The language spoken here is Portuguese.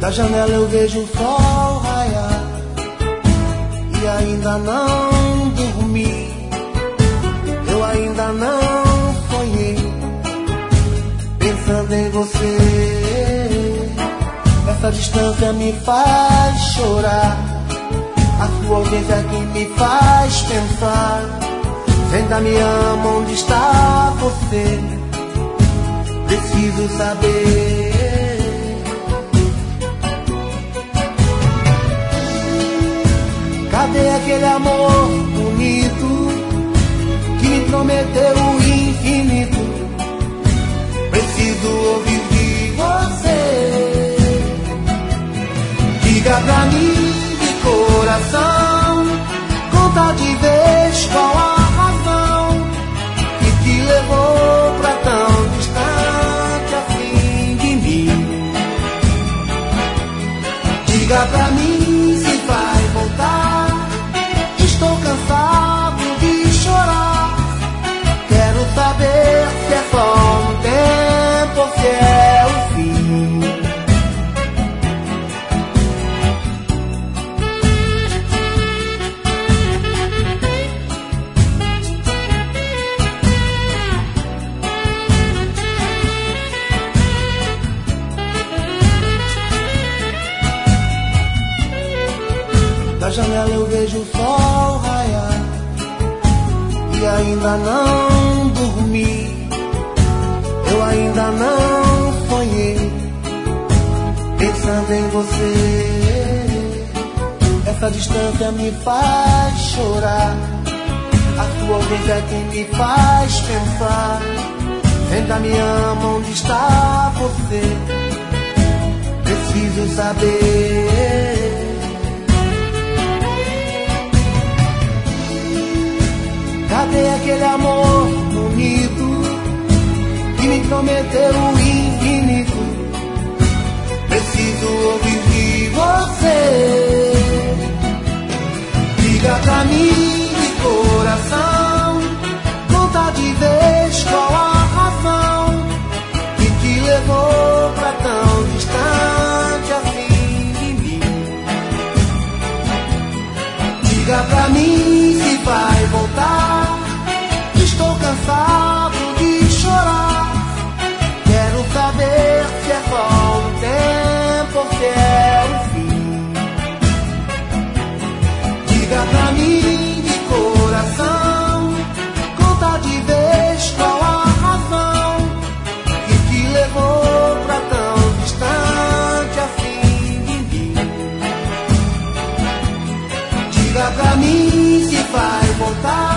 Da janela eu vejo o sol raiar e ainda não dormi, eu ainda não sonhei, pensando em você. Essa distância me faz chorar, a sua ausência é que me faz pensar. Se ainda me ama, onde está você? Preciso saber. Cadê aquele amor bonito que me prometeu o infinito? Preciso ouvir de você. Diga pra mim de coração, conta de vez qual a razão que te levou pra tão distante assim de mim. Diga pra mim se vai voltar. Estou cansado de chorar. Quero saber se é só um tempo ou se é o fim. Da janela eu vejo o sol raiar e ainda não dormi, eu ainda não sonhei, pensando em você. Essa distância me faz chorar, a sua ausência é que me faz pensar. Ainda me ama, onde está você? Preciso saber. Cadê aquele amor bonito que me prometeu o infinito? Preciso ouvir de você. Diga pra mim de coração, conta de vez qual a razão que te levou pra tão distante assim de mim. Diga pra mim se vai voltar. Estou cansado de chorar. Quero saber se é só um tempo ou se é o fim. Diga pra mim de coração, conta de vez qual a razão que te levou pra tão distante assim de mim. Diga pra mim se vai voltar.